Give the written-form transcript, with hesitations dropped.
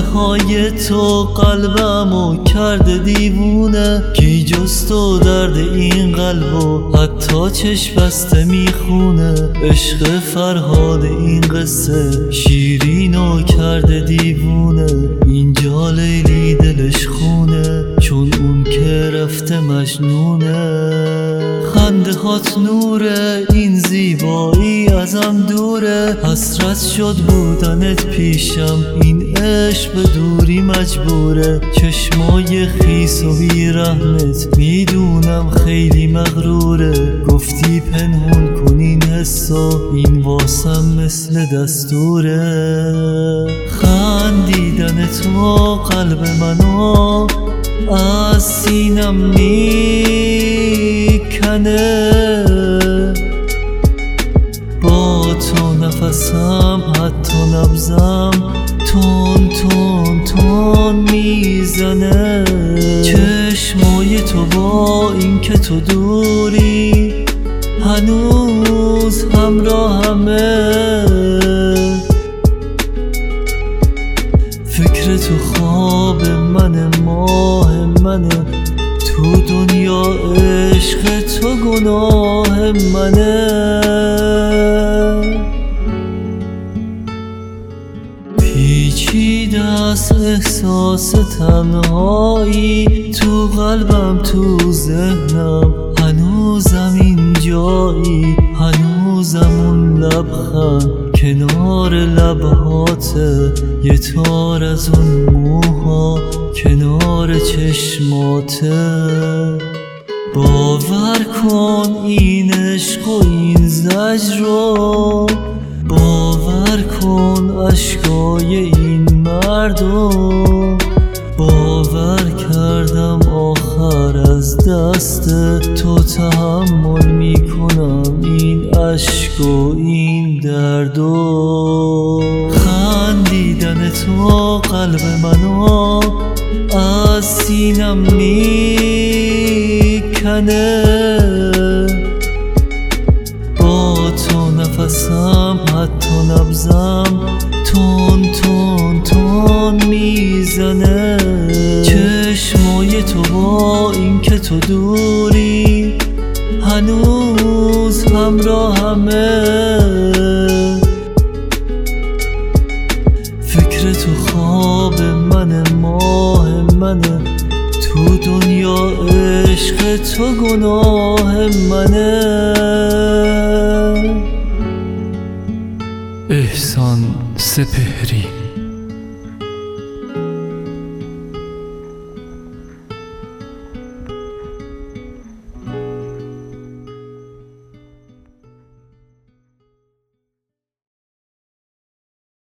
های تو قلبمو کرده دیوونه، کی جز تو درد این قلبو حتی چشم بسته میخونه. عشق فرهاد این قصه شیرینو کرده دیوونه، اینجا لیلی دلش خونه چون اون که رفته مجنونه. خنده هات نوره، این زیبایی ازم دوره، حسرت شد بودنت پیشم، این عشق به دوری مجبوره. چشمای خیس و بی رحمت میدونم خیلی مغروره، گفتی پنهون کن این حسو، این واسم مثل دستوره. خندیدن تو قلب منو از سینم میکنه، با تو نفسم حتی نبضم تون تون تون میزنه. چشمای تو با این که تو دوری هنوز همراهمه، فکر تو خواب منه، ماه منه، تو دنیا عشق تو گناه منه. پیچیده است احساس تنهایی تو قلبم تو ذهنم، هنوزم اینجایی، هنوزم اون لبخند کنار لبهاته، یه تار از اون موها کنار چشماته. باور کن این عشق و این زجر رو، باور کن اشکای این مردو، باور کردم آخر از دست تو تحمل میکنم این اشک و این دردو. خندیدن تو قلب منو از سینم میکنه، با تو نفسم حتی نبضم تون تون تون میزنه. چشمای تو با این که تو دوری هنوز همراهمه، فکر تو خواب منه، ماه منه، تو دنیا عشق تو گناه منه. احسان سپهری.